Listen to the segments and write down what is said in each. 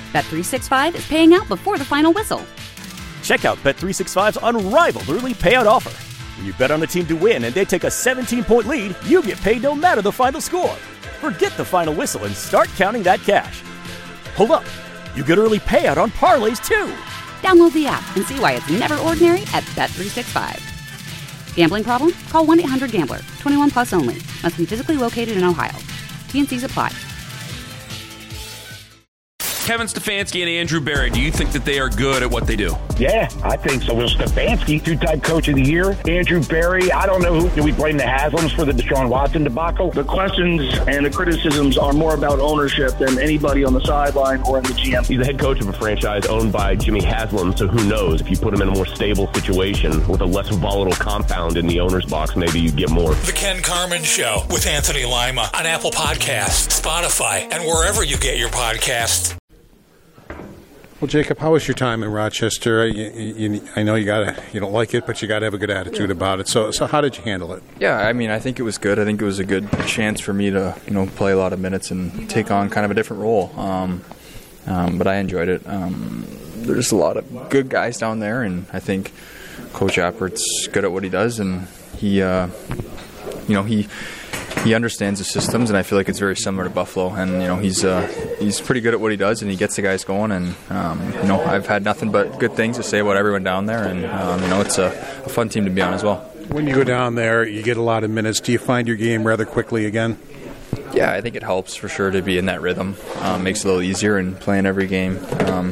Bet365 is paying out before the final whistle. Check out Bet365's unrivaled early payout offer. When you bet on a team to win and they take a 17-point lead, you get paid no matter the final score. Forget the final whistle and start counting that cash. Hold up. You get early payout on parlays, too. Download the app and see why it's never ordinary at Bet365. Gambling problem? Call 1-800-GAMBLER. 21 plus only. Must be physically located in Ohio. T&Cs apply. Kevin Stefanski and Andrew Berry, do you think that they are good at what they do? Yeah, I think so. Well, Stefanski, two-time coach of the year. Andrew Berry, I don't know who. Do we blame the Haslams for the Deshaun Watson debacle? The questions and the criticisms are more about ownership than anybody on the sideline or in the GM. He's the head coach of a franchise owned by Jimmy Haslam, so who knows? If you put him in a more stable situation with a less volatile compound in the owner's box, maybe you get more. The Ken Carman Show with Anthony Lima on Apple Podcasts, Spotify, and wherever you get your podcasts. Well, Jacob, how was your time in Rochester? I know you don't like it, but you got to have a good attitude about it. So how did you handle it? Yeah, I mean, I think it was good. I think it was a good chance for me to, play a lot of minutes and take on kind of a different role. But I enjoyed it. There's a lot of good guys down there, and I think Coach Appert's good at what he does, and he understands the systems, and I feel like it's very similar to Buffalo. And he's pretty good at what he does, and he gets the guys going. And I've had nothing but good things to say about everyone down there, and it's a fun team to be on as well. When you go down there, you get a lot of minutes. Do you find your game rather quickly again? Yeah, I think it helps for sure to be in that rhythm. Makes it a little easier, and playing every game.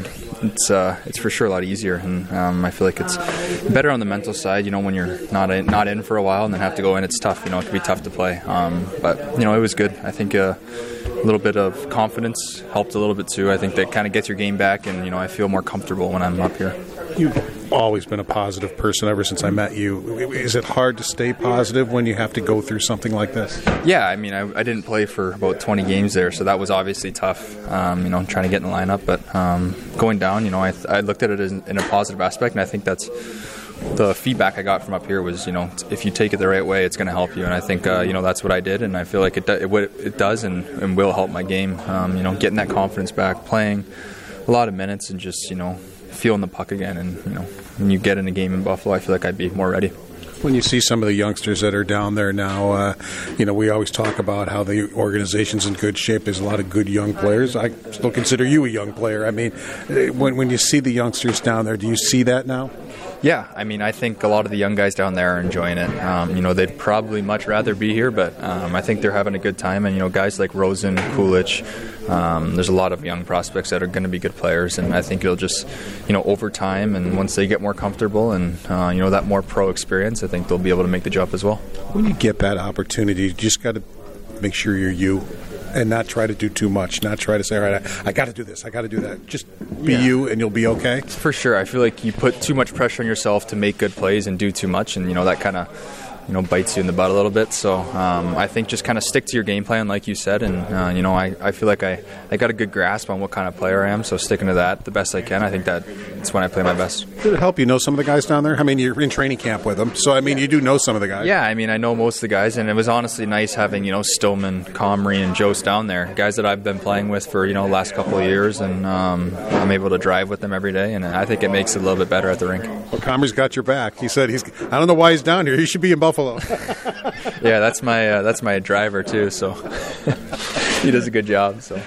It's for sure a lot easier, and I feel like it's better on the mental side. When you're not in for a while and then have to go in, it's tough. It can be tough to play. But it was good. I think a little bit of confidence helped a little bit too. I think that kind of gets your game back, and I feel more comfortable when I'm up here. You've always been a positive person ever since I met you. Is it hard to stay positive when you have to go through something like this? Yeah, I mean, I didn't play for about 20 games there, so that was obviously tough, trying to get in the lineup. But going down, I looked at it in a positive aspect, and I think that's the feedback I got from up here was, if you take it the right way, it's going to help you. And I think, that's what I did, and I feel like it does and will help my game. Getting that confidence back, playing a lot of minutes, and just, feeling the puck again. And, when you get in a game in Buffalo, I feel like I'd be more ready. When you see some of the youngsters that are down there now, we always talk about how the organization's in good shape. There's a lot of good young players. I still consider you a young player. I mean, when you see the youngsters down there, do you see that now? Yeah, I mean, I think a lot of the young guys down there are enjoying it. They'd probably much rather be here, but I think they're having a good time. And, guys like Rosen, Kulich, there's a lot of young prospects that are going to be good players. And I think it'll just, over time, and once they get more comfortable and, that more pro experience, I think they'll be able to make the jump as well. When you get that opportunity, you just got to make sure you're you. And not try to do too much, not try to say, all right, I got to do this, I got to do that. Just be you and you'll be okay. For sure. I feel like you put too much pressure on yourself to make good plays and do too much, and, that kind of, bites you in the butt a little bit. So I think just kind of stick to your game plan, like you said, and, I feel like I got a good grasp on what kind of player I am, so sticking to that the best I can, I think that's when I play my best. Did it help you know some of the guys down there? I mean, you're in training camp with them, so, you do know some of the guys. Yeah, I know most of the guys, and it was honestly nice having, Stillman, Comrie, and Jost down there, guys that I've been playing with for, the last couple of years, and I'm able to drive with them every day, and I think it makes it a little bit better at the rink. Well, Comrie's got your back. He said I don't know why he's down here. He should be in Buffalo. Yeah, that's my driver too, so he does a good job. So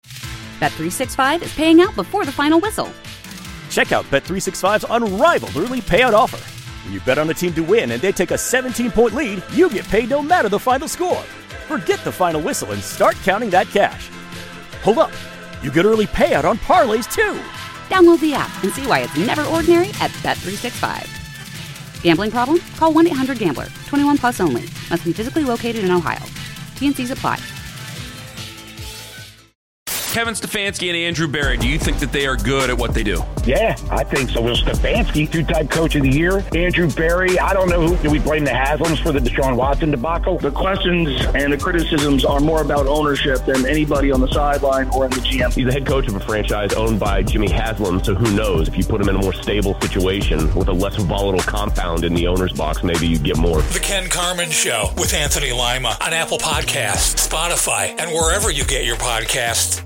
Bet365 is paying out before the final whistle. Check out Bet365's unrivaled early payout offer. When you bet on a team to win and they take a 17-point lead, you get paid no matter the final score. Forget the final whistle and start counting that cash. Hold up. You get early payout on parlays, too. Download the app and see why it's never ordinary at Bet365. Gambling problem? Call 1-800-GAMBLER. 21 plus only. Must be physically located in Ohio. T&Cs apply. Kevin Stefanski and Andrew Berry, do you think that they are good at what they do? Yeah, I think so. Well, Stefanski, two-time coach of the year. Andrew Berry, I don't know who. Do we blame the Haslams for the Deshaun Watson debacle? The questions and the criticisms are more about ownership than anybody on the sideline or in the GM. He's the head coach of a franchise owned by Jimmy Haslam, so who knows? If you put him in a more stable situation with a less volatile compound in the owner's box, maybe you get more. The Ken Carman Show with Anthony Lima on Apple Podcasts, Spotify, and wherever you get your podcasts.